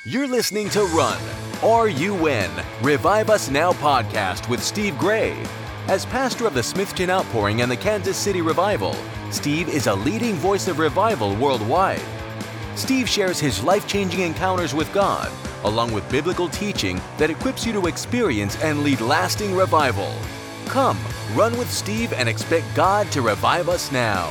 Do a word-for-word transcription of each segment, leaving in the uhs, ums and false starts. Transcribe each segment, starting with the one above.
You're listening to Run, R U N, Revive Us Now podcast with Steve Gray. As pastor of the Smithton Outpouring and the Kansas City Revival, Steve is a leading voice of revival worldwide. Steve shares his life-changing encounters with God, along with biblical teaching that equips you to experience and lead lasting revival. Come, run with Steve and expect God to revive us now.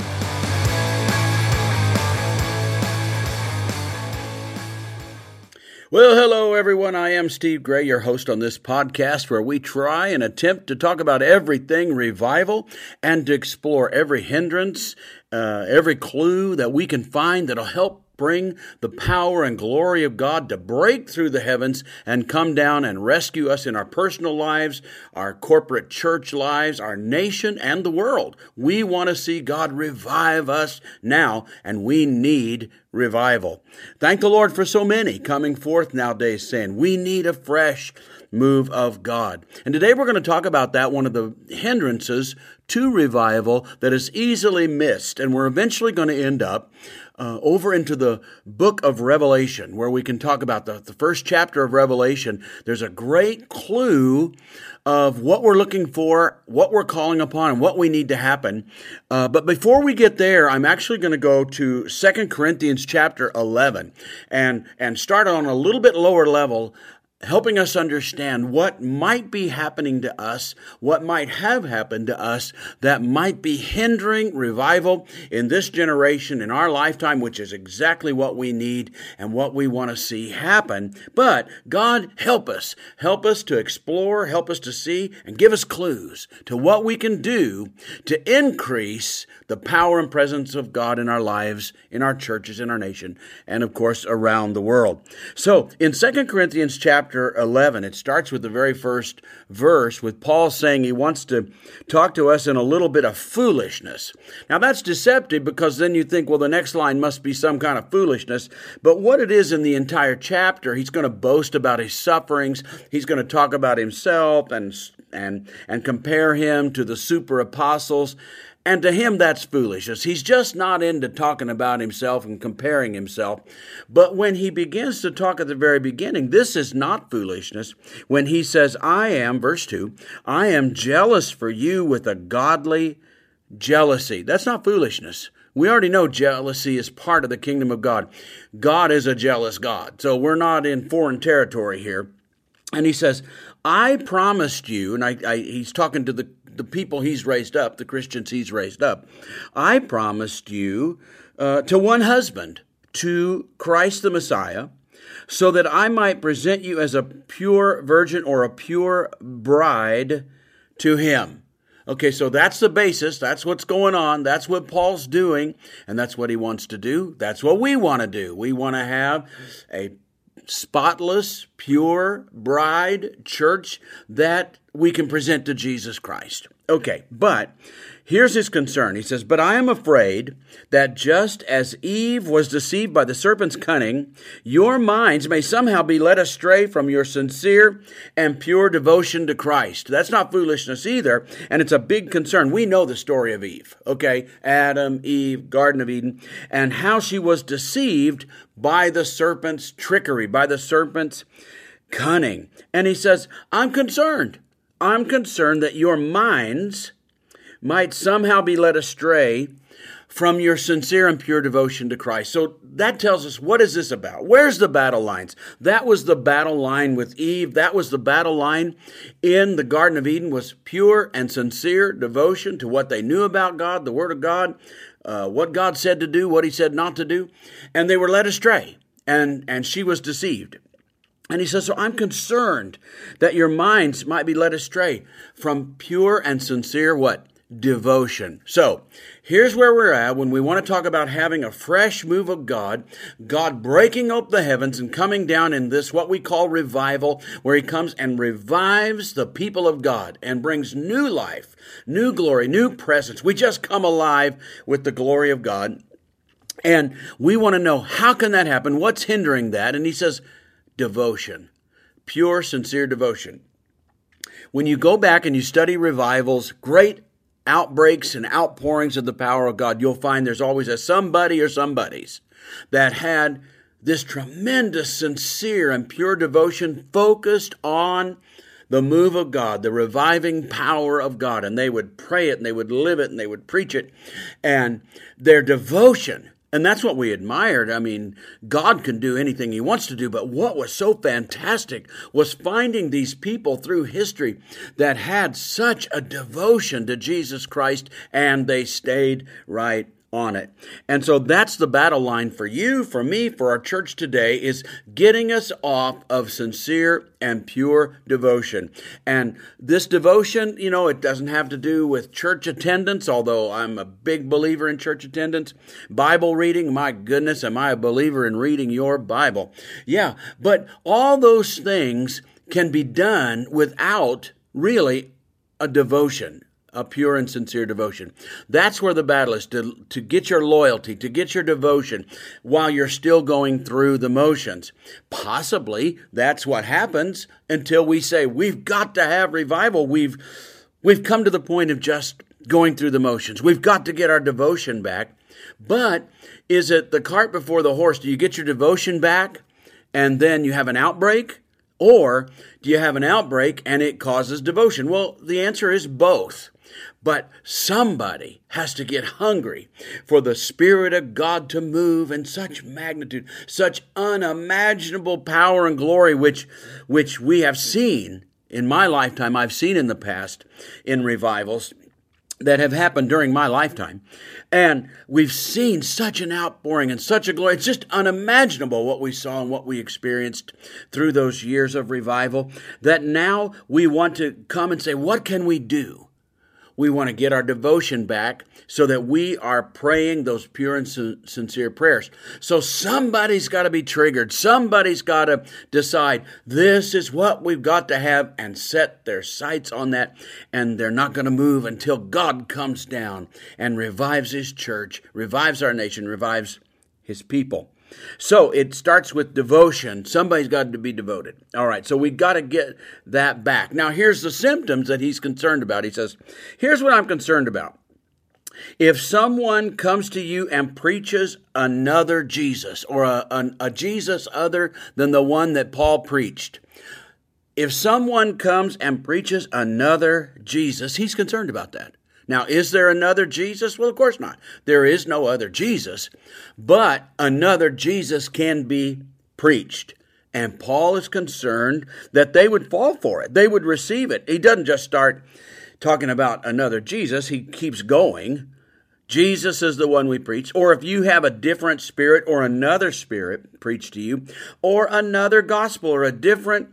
Well, hello everyone. I am Steve Gray, your host on this podcast where we try and attempt to talk about everything revival and to explore every hindrance, uh, every clue that we can find that'll help bring the power and glory of God to break through the heavens and come down and rescue us in our personal lives, our corporate church lives, our nation, and the world. We want to see God revive us now, and we need revival. Thank the Lord for so many coming forth nowadays saying we need a fresh move of God. And today we're going to talk about that, one of the hindrances to revival that is easily missed. And we're eventually going to end up uh, over into the book of Revelation, where we can talk about the, the first chapter of Revelation. There's a great clue of what we're looking for, what we're calling upon, and what we need to happen. Uh, but before we get there, I'm actually going to go to Second Corinthians chapter eleven and, and start on a little bit lower level, helping us understand what might be happening to us, what might have happened to us that might be hindering revival in this generation, in our lifetime, which is exactly what we need and what we want to see happen. But God, help us. Help us to explore, help us to see, and give us clues to what we can do to increase the power and presence of God in our lives, in our churches, in our nation, and of course around the world. So in Second Corinthians chapter Chapter eleven, it starts with the very first verse with Paul saying he wants to talk to us in a little bit of foolishness. Now that's deceptive because then you think, well, the next line must be some kind of foolishness. But what it is in the entire chapter, he's going to boast about his sufferings. He's going to talk about himself and and and compare him to the super apostles. And to him, that's foolishness. He's just not into talking about himself and comparing himself. But when he begins to talk at the very beginning, this is not foolishness. When he says, I am, verse two, I am jealous for you with a godly jealousy. That's not foolishness. We already know jealousy is part of the kingdom of God. God is a jealous God. So we're not in foreign territory here. And he says, I promised you, and I, I, he's talking to the the people he's raised up, the Christians he's raised up. I promised you uh, to one husband, to Christ the Messiah, so that I might present you as a pure virgin or a pure bride to him. Okay, so that's the basis. That's what's going on. That's what Paul's doing, and that's what he wants to do. That's what we want to do. We want to have a spotless, pure bride church that we can present to Jesus Christ. Okay, but here's his concern. He says, but I am afraid that just as Eve was deceived by the serpent's cunning, your minds may somehow be led astray from your sincere and pure devotion to Christ. That's not foolishness either, and it's a big concern. We know the story of Eve, okay? Adam, Eve, Garden of Eden, and how she was deceived by the serpent's trickery, by the serpent's cunning. And he says, I'm concerned. I'm concerned that your minds might somehow be led astray from your sincere and pure devotion to Christ. So that tells us, what is this about? Where's the battle lines? That was the battle line with Eve. That was the battle line in the Garden of Eden, was pure and sincere devotion to what they knew about God, the Word of God, uh, what God said to do, what he said not to do. And they were led astray, and, and she was deceived. And he says, so I'm concerned that your minds might be led astray from pure and sincere what? Devotion. So here's where we're at when we want to talk about having a fresh move of God, God breaking up the heavens and coming down in this, what we call revival, where he comes and revives the people of God and brings new life, new glory, new presence. We just come alive with the glory of God. And we want to know, how can that happen? What's hindering that? And he says, devotion, pure, sincere devotion. When you go back and you study revivals, great outbreaks and outpourings of the power of God, you'll find there's always a somebody or somebodies that had this tremendous, sincere, and pure devotion focused on the move of God, the reviving power of God. And they would pray it, and they would live it, and they would preach it. And their devotion, and that's what we admired. I mean, God can do anything He wants to do, but what was so fantastic was finding these people through history that had such a devotion to Jesus Christ, and they stayed right on it. And so that's the battle line for you, for me, for our church today, is getting us off of sincere and pure devotion. And this devotion, you know, it doesn't have to do with church attendance, although I'm a big believer in church attendance. Bible reading, my goodness, am I a believer in reading your Bible? Yeah, but all those things can be done without really a devotion, a pure and sincere devotion. That's where the battle is, to, to get your loyalty, to get your devotion while you're still going through the motions. Possibly that's what happens until we say, we've got to have revival. We've, we've come to the point of just going through the motions. We've got to get our devotion back. But is it the cart before the horse? Do you get your devotion back and then you have an outbreak? Or do you have an outbreak and it causes devotion? Well, the answer is both. But somebody has to get hungry for the Spirit of God to move in such magnitude, such unimaginable power and glory, which, which we have seen in my lifetime, I've seen in the past in revivals that have happened during my lifetime. And we've seen such an outpouring and such a glory. It's just unimaginable what we saw and what we experienced through those years of revival, that now we want to come and say, what can we do? We want to get our devotion back so that we are praying those pure and sincere prayers. So somebody's got to be triggered. Somebody's got to decide this is what we've got to have and set their sights on that. And they're not going to move until God comes down and revives His church, revives our nation, revives His people. So it starts with devotion. Somebody's got to be devoted. All right, so we got to get that back. Now, here's the symptoms that he's concerned about. He says, here's what I'm concerned about. If someone comes to you and preaches another Jesus, or a, a, a Jesus other than the one that Paul preached, if someone comes and preaches another Jesus, he's concerned about that. Now, is there another Jesus? Well, of course not. There is no other Jesus, but another Jesus can be preached. And Paul is concerned that they would fall for it. They would receive it. He doesn't just start talking about another Jesus. He keeps going. Jesus is the one we preach. Or if you have a different spirit or another spirit preached to you, or another gospel or a different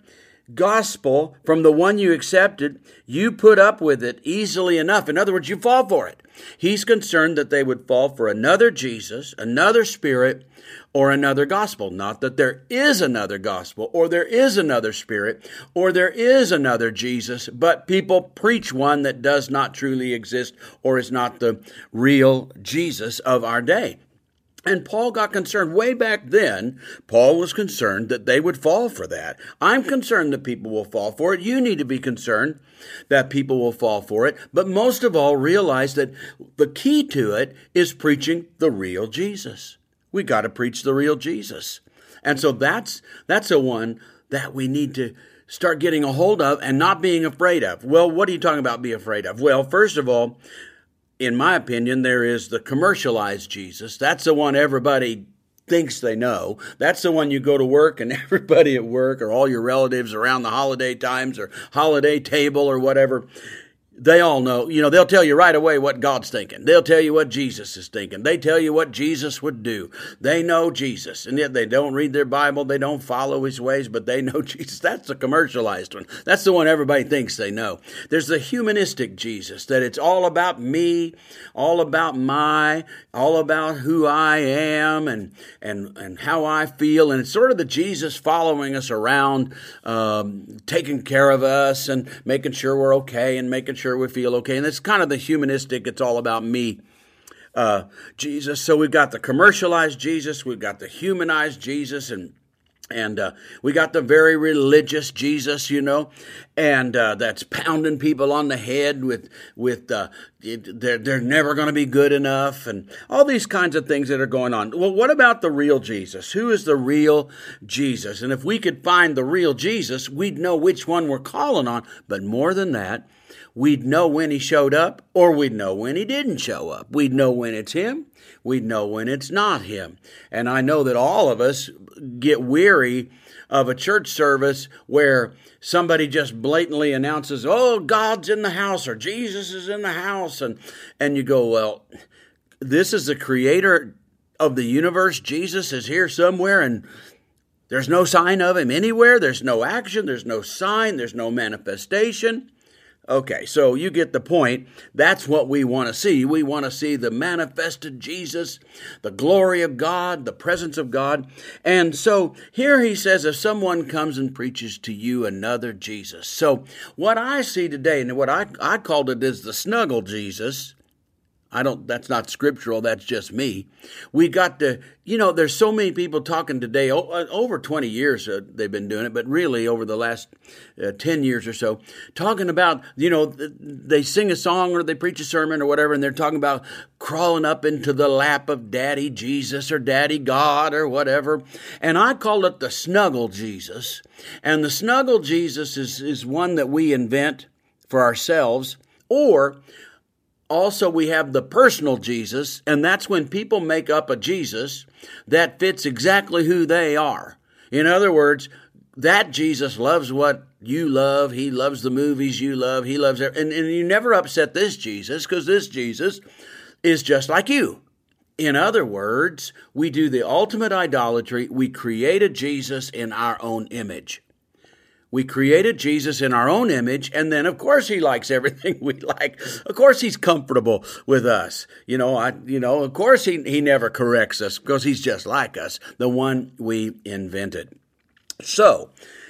gospel from the one you accepted, you put up with it easily enough. In other words, you fall for it. He's concerned that they would fall for another Jesus, another spirit, or another gospel. Not that there is another gospel, or there is another spirit, or there is another Jesus, but people preach one that does not truly exist or is not the real Jesus of our day. And Paul got concerned way back then. Paul was concerned that they would fall for that. I'm concerned that people will fall for it. You need to be concerned that people will fall for it. But most of all, realize that the key to it is preaching the real Jesus. We got to preach the real Jesus. And so that's that's a one that we need to start getting a hold of and not being afraid of. Well, what are you talking about be afraid of? Well, first of all, in my opinion, there is the commercialized Jesus. That's the one everybody thinks they know. That's the one you go to work and everybody at work or all your relatives around the holiday times or holiday table or whatever, they all know. You know, they'll tell you right away what God's thinking. They'll tell you what Jesus is thinking. They tell you what Jesus would do. They know Jesus, and yet they don't read their Bible. They don't follow His ways, but they know Jesus. That's the commercialized one. That's the one everybody thinks they know. There's the humanistic Jesus, that it's all about me, all about my, all about who I am and and and how I feel. And it's sort of the Jesus following us around, um, taking care of us and making sure we're okay and making sure we feel okay. And it's kind of the humanistic, it's all about me, uh, Jesus. So we've got the commercialized Jesus, we've got the humanized Jesus, and And uh, we got the very religious Jesus, you know, and uh, that's pounding people on the head with with uh, it, they're they're never going to be good enough, and all these kinds of things that are going on. Well, what about the real Jesus? Who is the real Jesus? And if we could find the real Jesus, we'd know which one we're calling on. But more than that, we'd know when he showed up, or we'd know when he didn't show up. We'd know when it's him. We'd know when it's not him. And I know that all of us get weary of a church service where somebody just blatantly announces, oh, God's in the house, or Jesus is in the house. And, and you go, well, this is the creator of the universe. Jesus is here somewhere, and there's no sign of him anywhere. There's no action. There's no sign. There's no manifestation. Okay, so you get the point. That's what we want to see. We want to see the manifested Jesus, the glory of God, the presence of God. And so here he says, if someone comes and preaches to you another Jesus. So what I see today, and what I, I called it is the snuggle Jesus. I don't, that's not scriptural, that's just me. We got to, you know, there's so many people talking today, over twenty years uh, they've been doing it, but really over the last uh, ten years or so, talking about, you know, they sing a song or they preach a sermon or whatever, and they're talking about crawling up into the lap of Daddy Jesus or Daddy God or whatever. And I call it the snuggle Jesus. And the snuggle Jesus is, is one that we invent for ourselves, or also, we have the personal Jesus, and that's when people make up a Jesus that fits exactly who they are. In other words, that Jesus loves what you love. He loves the movies you love. He loves it. And, and you never upset this Jesus, because this Jesus is just like you. In other words, we do the ultimate idolatry. We create a Jesus in our own image. We created Jesus in our own image, and then, of course, he likes everything we like. Of course, he's comfortable with us. You know, I, you know, of course, he, he never corrects us because he's just like us, the one we invented. So,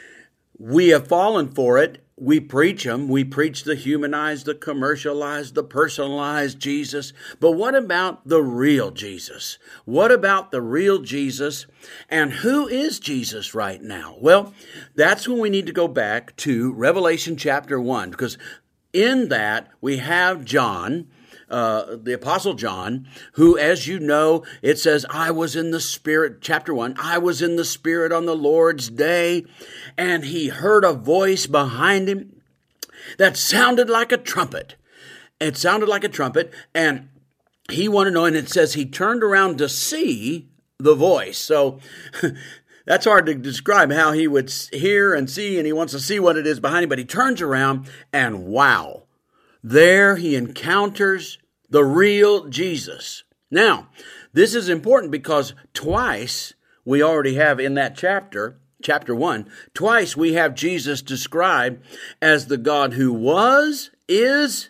we have fallen for it. We preach him. We preach the humanized, the commercialized, the personalized Jesus. But what about the real Jesus? What about the real Jesus? And who is Jesus right now? Well, that's when we need to go back to Revelation chapter one, because in that we have John, Uh, the Apostle John, who, as you know, it says, I was in the Spirit, chapter one, I was in the Spirit on the Lord's day, and he heard a voice behind him that sounded like a trumpet. It sounded like a trumpet, and he wanted to know, and it says he turned around to see the voice. So that's hard to describe how he would hear and see, and he wants to see what it is behind him, but he turns around, and wow. There he encounters the real Jesus. Now, this is important because twice we already have in that chapter, chapter one, twice we have Jesus described as the God who was, is,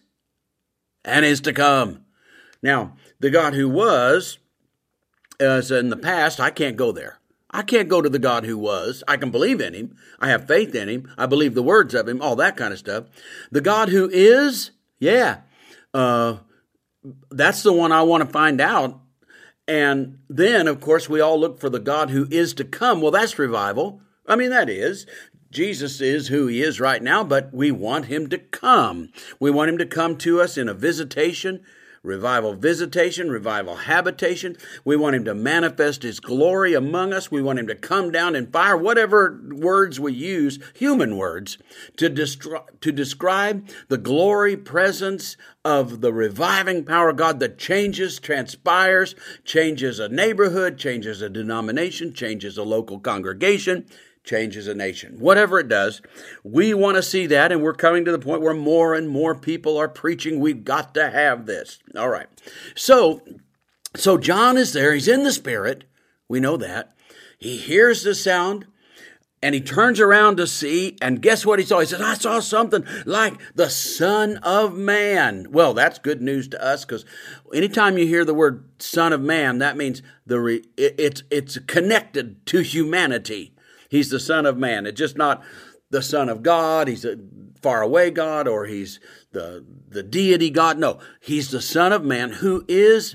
and is to come. Now, the God who was, as in the past, I can't go there. I can't go to the God who was. I can believe in him. I have faith in him. I believe the words of him, all that kind of stuff. The God who is, yeah, uh, that's the one I want to find out. And then, of course, we all look for the God who is to come. Well, that's revival. I mean, that is. Jesus is who he is right now, but we want him to come. We want him to come to us in a visitation, revival visitation, revival habitation. We want him to manifest his glory among us. We want him to come down in fire, whatever words we use, human words, to, destri- to describe the glory, presence of the reviving power of God that changes, transpires, changes a neighborhood, changes a denomination, changes a local congregation, changes a nation. Whatever it does, we want to see that, and we're coming to the point where more and more people are preaching, we've got to have this. All right. So, so John is there. He's in the Spirit. We know that. He hears the sound, and he turns around to see, and guess what he saw? He says, I saw something like the Son of Man. Well, that's good news to us, because anytime you hear the word Son of Man, that means the re- it, it's it's connected to humanity. He's the Son of Man. It's just not the Son of God. He's a faraway God, or he's the, the deity God. No, he's the Son of Man who is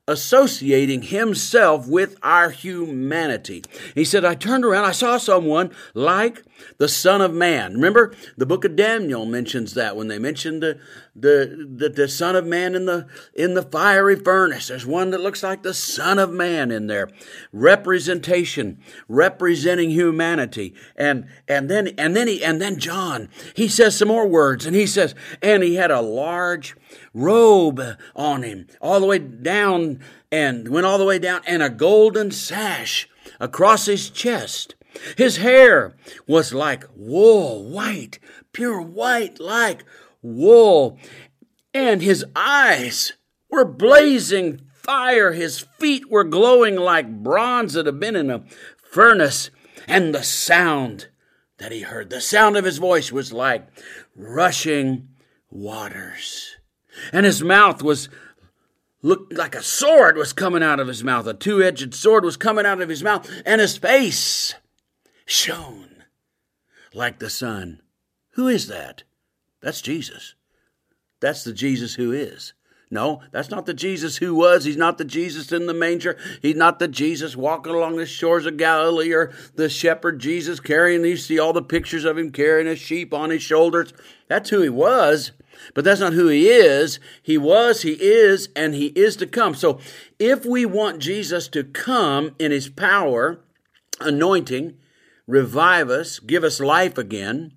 associating himself with our humanity. He said, I turned around, I saw someone like the Son of Man. Remember, the book of Daniel mentions that when they mentioned the the the, the Son of Man in the in the fiery furnace. There's one that looks like the Son of Man in there. Representation, representing humanity. And and then and then he and then John, he says some more words, and he says, and he had a large robe on him, all the way down, and went all the way down, and a golden sash across his chest. His hair was like wool, white, pure white like wool. And his eyes were blazing fire. His feet were glowing like bronze that had been in a furnace. And the sound that he heard, the sound of his voice was like rushing waters. And his mouth was looked like a sword was coming out of his mouth. A two-edged sword was coming out of his mouth. And his face shone like the sun. Who is that? That's Jesus. That's the Jesus who is. No, that's not the Jesus who was. He's not the Jesus in the manger. He's not the Jesus walking along the shores of Galilee, or the shepherd Jesus carrying, you see all the pictures of him carrying a sheep on his shoulders. That's who he was, but that's not who he is. He was, he is, and he is to come. So if we want Jesus to come in his power, anointing, revive us, give us life again,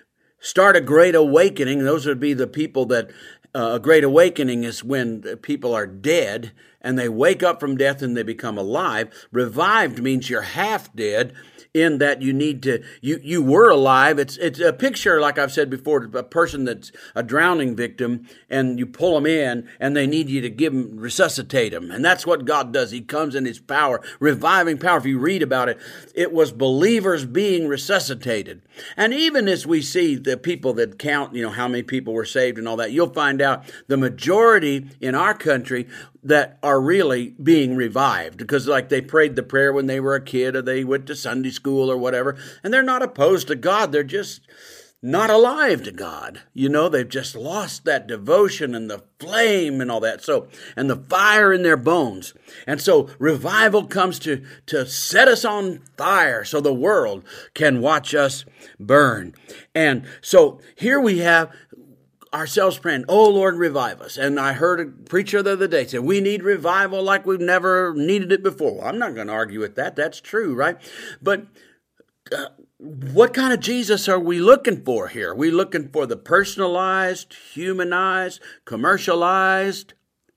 start a great awakening. Those would be the people that, uh, a great awakening is when people are dead and they wake up from death and they become alive. Revived means you're half dead, in that you need to, you, you were alive. It's, it's a picture, like I've said before, a person that's a drowning victim, and you pull them in and they need you to give them, resuscitate them. And that's what God does. He comes in his power, reviving power. If you read about it, it was believers being resuscitated. And even as we see the people that count, you know, how many people were saved and all that, you'll find out the majority in our country that are really being revived, because like they prayed the prayer when they were a kid, or they went to Sunday school or whatever, and they're not opposed to God. They're just not alive to God. You know, they've just lost that devotion and the flame and all that. So, and the fire in their bones. And so revival comes to, to set us on fire so the world can watch us burn. And so here we have ourselves praying, oh Lord, revive us. And I heard a preacher the other day say, we need revival like we've never needed it before. Well, I'm not going to argue with that. That's true, right? But uh, what kind of Jesus are we looking for here? Are we looking for the personalized, humanized, commercialized,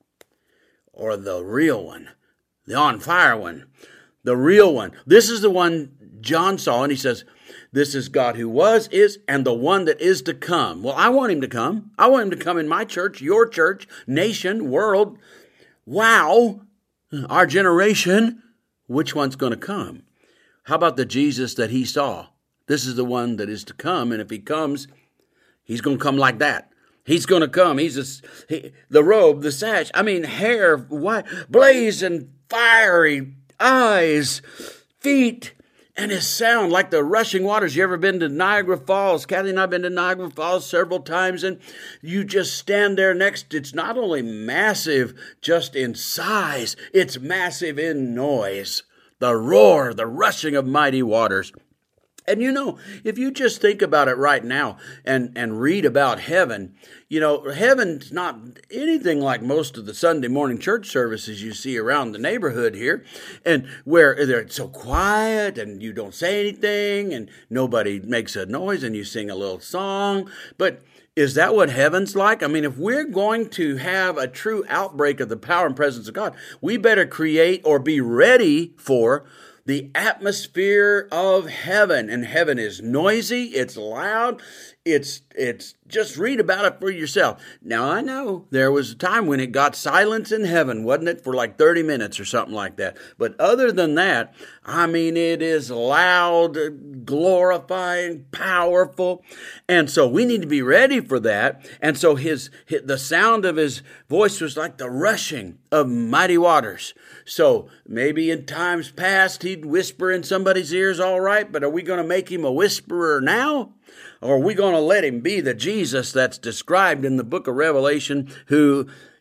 or the real one, the on fire one, the real one? This is the one John saw, and he says, this is God who was, is, and the one that is to come. Well, I want him to come. I want him to come in my church, your church, nation, world. Wow, our generation. Which one's going to come? How about the Jesus that he saw? This is the one that is to come, and if he comes, he's going to come like that. He's going to come. He's a, he, the robe, the sash. I mean, hair, white, blazing, fiery eyes, feet. And his sound like the rushing waters. You ever been to Niagara Falls? Kathy and I have been to Niagara Falls several times, and you just stand there next. It's not only massive just in size, it's massive in noise. The roar, the rushing of mighty waters. And you know, if you just think about it right now and, and read about heaven, you know, heaven's not anything like most of the Sunday morning church services you see around the neighborhood here, and where they're so quiet and you don't say anything and nobody makes a noise and you sing a little song. But is that what heaven's like? I mean, if we're going to have a true outbreak of the power and presence of God, we better create or be ready for the atmosphere of heaven. And heaven is noisy, it's loud, it's it's just read about it for yourself. Now, I know there was a time when it got silence in heaven, wasn't it? For like thirty minutes or something like that. But other than that, I mean, it is loud, glorifying, powerful. And so we need to be ready for that. And so his, his the sound of his voice was like the rushing of mighty waters. So maybe in times past he'd whisper in somebody's ears, all right, but are we going to make him a whisperer now? Or are we going to let him be the Jesus that's described in the book of Revelation, who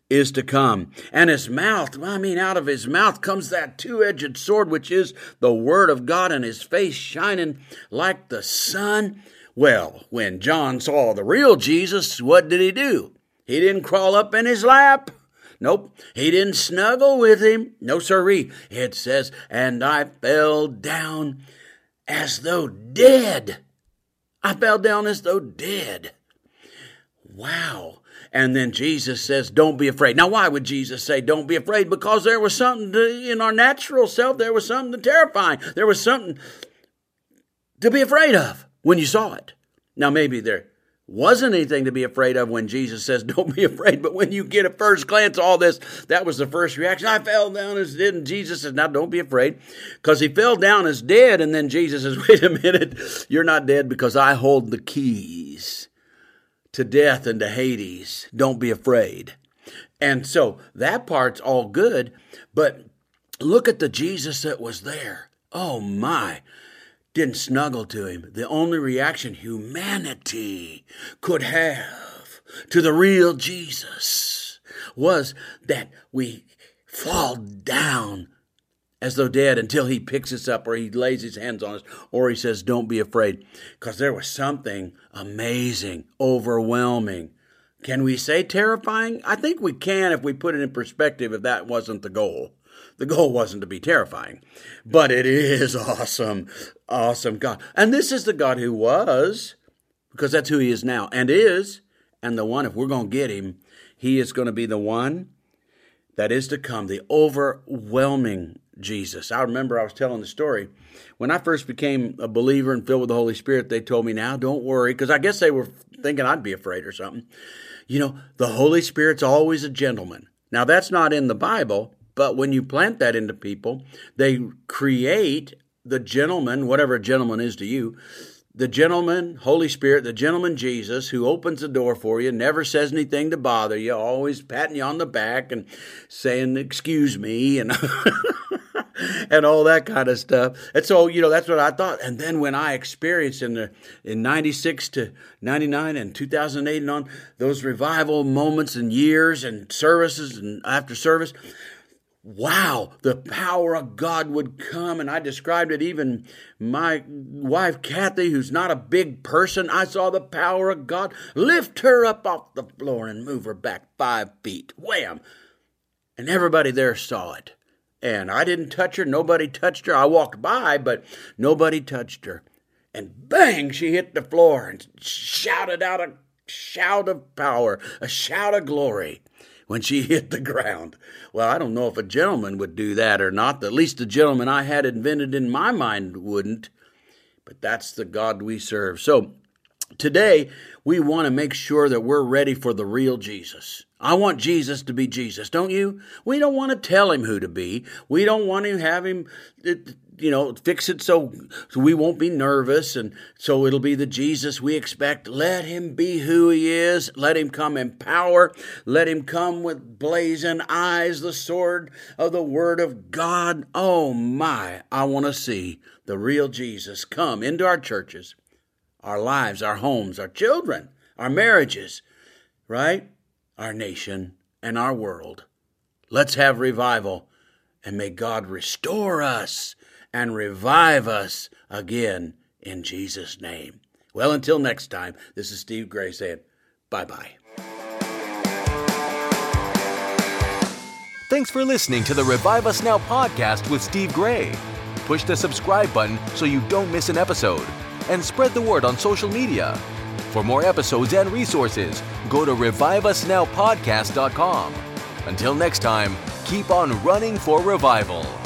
is to come. And his mouth, I mean, out of his mouth comes that two-edged sword, which is the word of God, and his face shining like the sun. Well, when John saw the real Jesus, what did he do? He didn't crawl up in his lap. Nope, he didn't snuggle with him. No, sirree. It says, and I fell down as though dead. I fell down as though dead. Wow. And then Jesus says, don't be afraid. Now, why would Jesus say, don't be afraid? Because there was something to, in our natural self, there was something terrifying. There was something to be afraid of when you saw it. Now, maybe there wasn't anything to be afraid of when Jesus says, don't be afraid. But when you get a first glance of all this, that was the first reaction. I fell down as dead. And Jesus says, now don't be afraid. Because he fell down as dead. And then Jesus says, wait a minute. You're not dead because I hold the keys to death and to Hades. Don't be afraid. And so that part's all good. But look at the Jesus that was there. Oh my. Didn't snuggle to him. The only reaction humanity could have to the real Jesus was that we fall down as though dead until he picks us up or he lays his hands on us or he says, don't be afraid. Because there was something amazing, overwhelming. Can we say terrifying? I think we can if we put it in perspective if that wasn't the goal. The goal wasn't to be terrifying, but it is awesome, awesome God. And this is the God who was, because that's who he is now and is, and the one, if we're going to get him, he is going to be the one that is to come, the overwhelming Jesus. I remember I was telling the story. When I first became a believer and filled with the Holy Spirit, they told me, now don't worry, because I guess they were thinking I'd be afraid or something. You know, the Holy Spirit's always a gentleman. Now, that's not in the Bible. But when you plant that into people, they create the gentleman, whatever a gentleman is to you, the gentleman, Holy Spirit, the gentleman Jesus, who opens the door for you, never says anything to bother you, always patting you on the back and saying, excuse me, and and all that kind of stuff. And so, you know, that's what I thought. And then when I experienced in the in ninety-six to ninety-nine and two thousand eight and on, those revival moments and years and services and after service, wow, the power of God would come. And I described it, even my wife, Kathy, who's not a big person, I saw the power of God lift her up off the floor and move her back five feet. Wham! And everybody there saw it. And I didn't touch her. Nobody touched her. I walked by, but nobody touched her. And bang, she hit the floor and shouted out a shout of power, a shout of glory. When she hit the ground. Well, I don't know if a gentleman would do that or not. At least the gentleman I had invented in my mind wouldn't. But that's the God we serve. So today, we want to make sure that we're ready for the real Jesus. I want Jesus to be Jesus, don't you? We don't want to tell him who to be. We don't want to have him, you know, fix it so, so we won't be nervous, and so it'll be the Jesus we expect. Let him be who he is. Let him come in power. Let him come with blazing eyes, the sword of the word of God. Oh my, I want to see the real Jesus come into our churches, our lives, our homes, our children, our marriages, right? Our nation and our world. Let's have revival, and may God restore us and revive us again in Jesus' name. Well, until next time, this is Steve Gray saying bye-bye. Thanks for listening to the Revive Us Now podcast with Steve Gray. Push the subscribe button so you don't miss an episode, and spread the word on social media. For more episodes and resources, go to revive us now podcast dot com. Until next time, keep on running for revival.